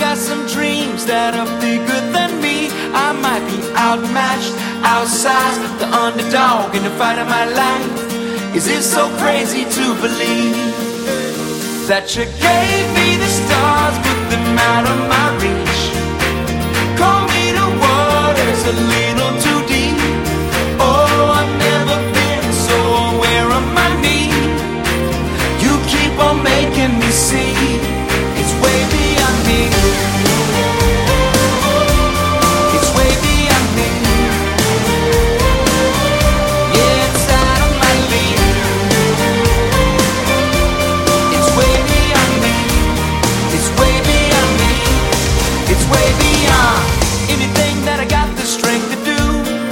got some dreams that are bigger than me. I might be outmatched, outsized, the underdog in the fight of my life. Is it so crazy to believe that you gave me the stars, put them out of my reach? Call me the waters a little too deep. Oh, I've never been so aware of my need. You keep on making me see it's way beyond me. It's way beyond me. Yeah, it's out of my league. It's way beyond me. It's way beyond me. It's way beyond anything that I got the strength to do.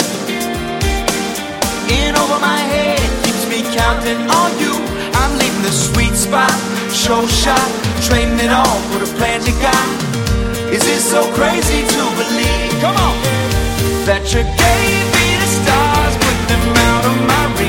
In over my head, it keeps me counting on you. I'm leaving the sweet spot, show shot, trading it all for the plan you got. Is it so crazy to believe, come on, that you gave me the stars, put them out of my reach?